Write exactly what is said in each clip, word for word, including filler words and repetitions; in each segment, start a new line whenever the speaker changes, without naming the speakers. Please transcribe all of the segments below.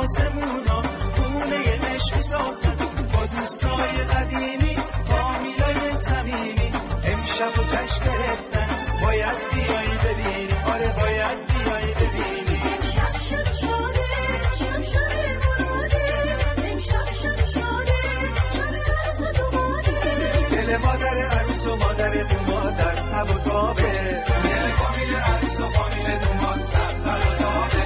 آسمونا خونه عشقی ساختن با دوستای قدیمی فامیلای صمیمی امشب و جشن گرفتن باید بیایی ببینی آره باید بیایی ببینی
امشب شب شاده شب شب مراده امشب شب شاده شب عروس و دوماده
دل مادر عروس و مادر دومادر تب و تابه دل فامیل عروس و فامیل دومادر تب و تابه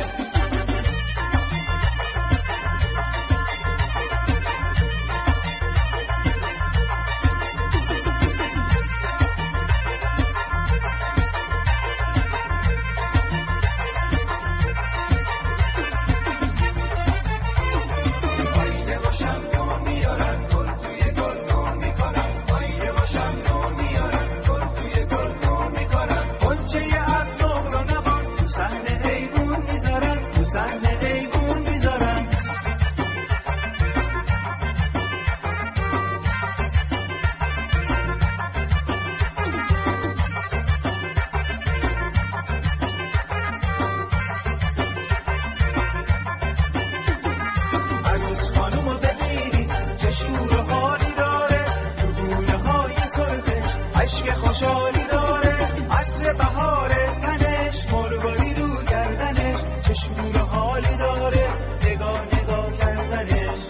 عشق خوشحالی داره عطر بهاره تنش مرواری رو گردنش چه شور و حالی داره نگاه نگاه کردنش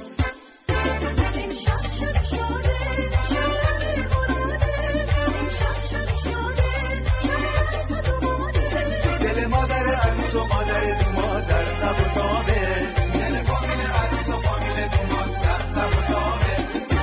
امشب شب شاده شب شب مراده امشب شب شاده شب عروس و دوماده
دل مادر عروس و مادر دومادر تب و تابه دل فامیل عروس و فامیل دومادر تب و تابه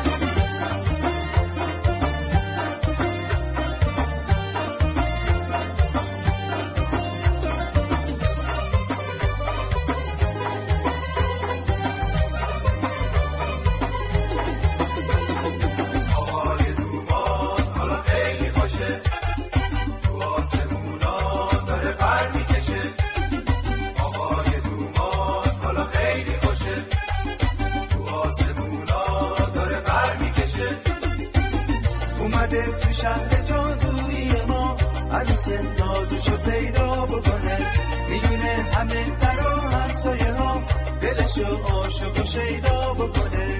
تو شهر جادویی ما عروس نازشو پیدا بکنه میدونه همه در و همسایه ها دلشو عاشق و شیدا بکنه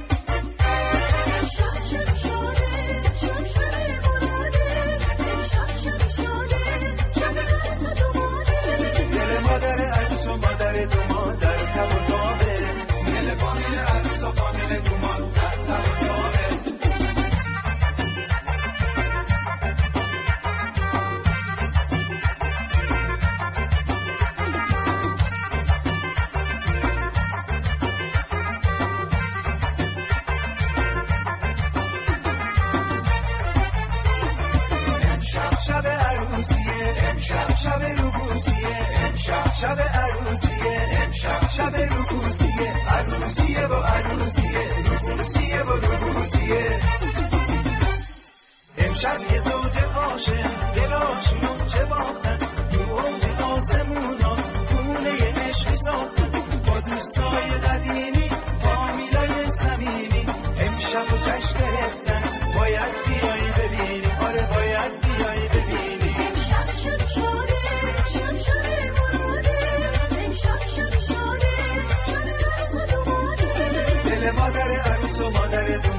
امشب شب شاده شب شب مراده امشب شب شاده شب عروس و دوماده
دل مادر عروس و مادر دومادر تب و تابه دل فامیل عروس و فامیل دومادر تب و تابه شب عروسیه امشب شب روبوسیه امشب شب عروسیه امشب شب روبوسیه عروسیه و عروسیه روبوسیه و روبوسیه امشب یه زوج عاشق دلاشونو چه باختن تو اوج آسمونا خونه عشقی ساختن با دوستای قدیمی فامیلای صمیمی امشب و جشن گرفتن باید بیایی ببینی آره باید بیایی ببینی
امشب شب شاده شب شب مراده امشب شب شاده شب عروس و دوماده
دل مادر عروس و مادر دو